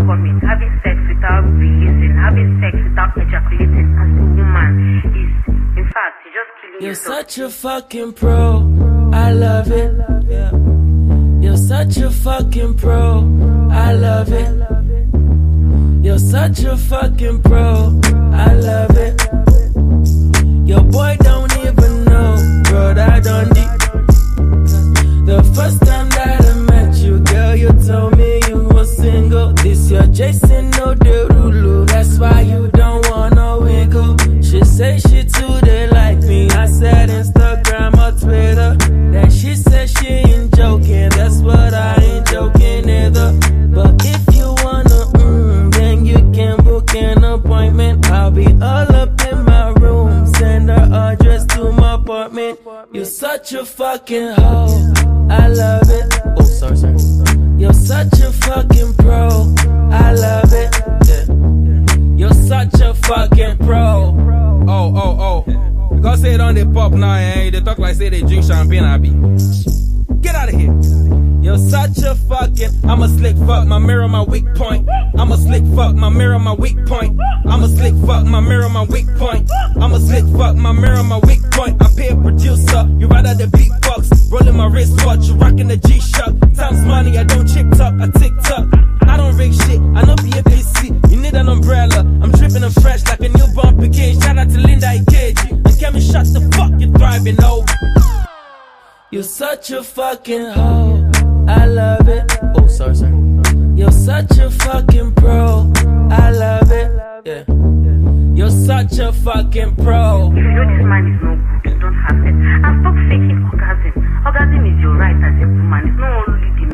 commit. Having sex without releasing, having sex without ejaculating as a woman is, in fact, you're just killing You're yourself. such a fucking pro. I love it. Yeah. You're such a fucking pro. I love it. You're such a fucking pro. I love it. Your boy don't even know, bro, that done deep. The first time that I met you, girl, you told me you were single. This your Jason Derulo. That's why you don't wanna wiggle. She say she too, they like me. I said Instagram or Twitter. Then she said she ain't joking. That's what I ain't joking either. But if you wanna, then you can book an appointment. I'll be all up in my room. Send her address to my apartment. You're such a fucking hoe. I love it. Oh, sorry. You're such a fucking pro. I love it. Yeah. You're such a fucking pro. Oh. Because say it on the pop now, eh? They talk like say they drink champagne, I be. Get out of here. You're such a fucking. I'm a slick fuck, my mirror, my weak point. I'm a slick fuck, my mirror, my weak point. I'm a slick fuck, my mirror, my weak point. I'm a slick fuck, my mirror, my weak point. I pay a producer, you rather the beatbox. Rolling my wristwatch, you rocking the G-Shock. Times money, I don't chick talk, I tick tock. I don't rig shit, I know be a PC. You need an umbrella, I'm dripping and fresh like a newborn Piquet. Shout out to Linda Ikeji. And Kemi, shut the fuck, you're thriving, oh. You're such a fucking hoe. I love it. Oh, sorry. You're such a fucking pro. I love it. Yeah. You're such a fucking pro. If you know this man is no good, don't have it. And stop faking orgasm. Orgasm is your right as a woman. It's not